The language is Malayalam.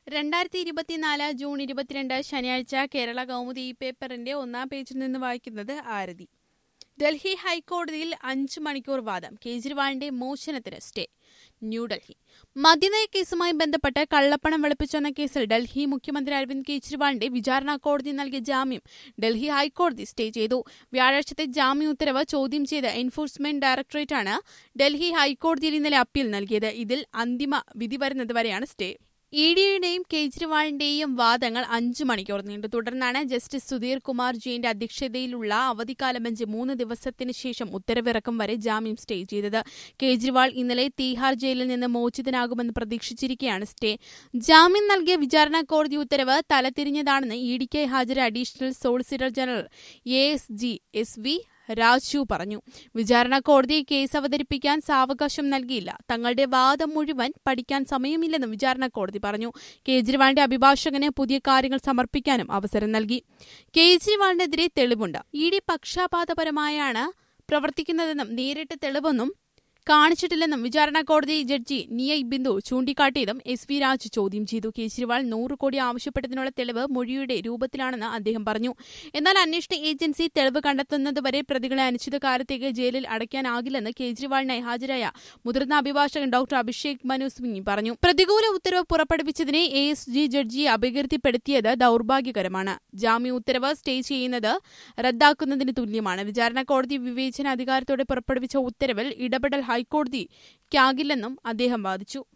2024 ജൂൺ 22 ശനിയാഴ്ച കേരള കൗമുദി പേപ്പറിന്റെ ഒന്നാം പേജിൽ നിന്ന് വായിക്കുന്നത് ആരതി. ഡൽഹി ഹൈക്കോടതിയിൽ 5 മണിക്കൂർ വാദം. കേജ്രിവാളിന്റെ മോചനത്തിന് സ്റ്റേ. ന്യൂഡൽഹി. മദ്യനയ കേസുമായി ബന്ധപ്പെട്ട് കള്ളപ്പണം വെളുപ്പിച്ചെന്ന കേസിൽ ഡൽഹി മുഖ്യമന്ത്രി അരവിന്ദ് കെജ്രിവാളിന്റെ വിചാരണ കോടതി നൽകിയ ജാമ്യം ഡൽഹി ഹൈക്കോടതി സ്റ്റേ ചെയ്തു. വ്യാഴാഴ്ചത്തെ ജാമ്യ ഉത്തരവ് ചോദ്യം ചെയ്ത് എൻഫോഴ്സ്മെന്റ് ഡയറക്ടറേറ്റാണ് ഡൽഹി ഹൈക്കോടതിയിൽ ഇന്നലെ അപ്പീൽ നൽകിയത്. ഇതിൽ അന്തിമ വിധി വരുന്നതുവരെയാണ് സ്റ്റേ. ഇഡിയുടെയും കേജ്രിവാളിന്റെയും വാദങ്ങൾ 5 മണിക്കൂർ നീണ്ടു. തുടർന്നാണ് ജസ്റ്റിസ് സുധീർ കുമാർ ജെയിന്റെ അധ്യക്ഷതയിലുള്ള അവധിക്കാല ബെഞ്ച് 3 ദിവസത്തിന് ശേഷം ഉത്തരവിറക്കും വരെ ജാമ്യം സ്റ്റേ ചെയ്തത്. കേജ്രിവാൾ ഇന്നലെ തീഹാർ ജയിലിൽ നിന്ന് മോചിതനാകുമെന്ന് പ്രതീക്ഷിച്ചിരിക്കെയാണ് സ്റ്റേ. ജാമ്യം നൽകിയ വിചാരണ കോടതി ഉത്തരവ് തലതിരിഞ്ഞതാണെന്ന് ഇഡിക്കായി ഹാജരായ additional solicitor general S V. Raju പറഞ്ഞു. വിചാരണ കോടതി കേസ് അവതരിപ്പിക്കാൻ സാവകാശം നൽകിയില്ല. തങ്ങളുടെ വാദം മുഴുവൻ പഠിക്കാൻ സമയമില്ലെന്നും വിചാരണ കോടതി പറഞ്ഞു. കേജ്രിവാളിന്റെ അഭിഭാഷകന് പുതിയ കാര്യങ്ങൾ സമർപ്പിക്കാനും അവസരം നൽകി. കേജ്രിവാളിനെതിരെ തെളിവുണ്ട്. ഇഡി പക്ഷപാതപരമായാണ് പ്രവർത്തിക്കുന്നതെന്നും നേരിട്ട് തെളിവൊന്നും കാണിച്ചിട്ടില്ലെന്നും വിചാരണ കോടതി ജഡ്ജി നിയയ് ബിന്ദു ചൂണ്ടിക്കാട്ടിയതും എസ്.വി. രാജു ചോദ്യം ചെയ്തു. കേജ്രിവാൾ 100 കോടി ആവശ്യപ്പെട്ടതിനുള്ള തെളിവ് മൊഴിയുടെ രൂപത്തിലാണെന്ന് അദ്ദേഹം പറഞ്ഞു. എന്നാൽ അന്വേഷണ ഏജൻസി തെളിവ് കണ്ടെത്തുന്നതുവരെ പ്രതികളെ അനിശ്ചിതകാലത്തേക്ക് ജയിലിൽ അടയ്ക്കാനാകില്ലെന്ന് കേജ്രിവാളിനായി ഹാജരായ മുതിർന്ന അഭിഭാഷകൻ ഡോക്ടർ അഭിഷേക് മനു സിംഗ് പറഞ്ഞു. പ്രതികൂല ഉത്തരവ് പുറപ്പെടുവിച്ചതിനെ എഎസ്ജി ജഡ്ജിയെ അപകീർത്തിപ്പെടുത്തിയത് ദൌർഭാഗ്യകരമാണ്. ജാമ്യ ഉത്തരവ് സ്റ്റേ ചെയ്യുന്നത് റദ്ദാക്കുന്നതിന് തുല്യമാണ്. വിചാരണ കോടതി വിവേചന അധികാരത്തോടെ പുറപ്പെടുവിച്ച ഉത്തരവിൽ ഇടപെടൽ ഹൈക്കോടതിക്കാകില്ലെന്നും അദ്ദേഹം വാദിച്ചു.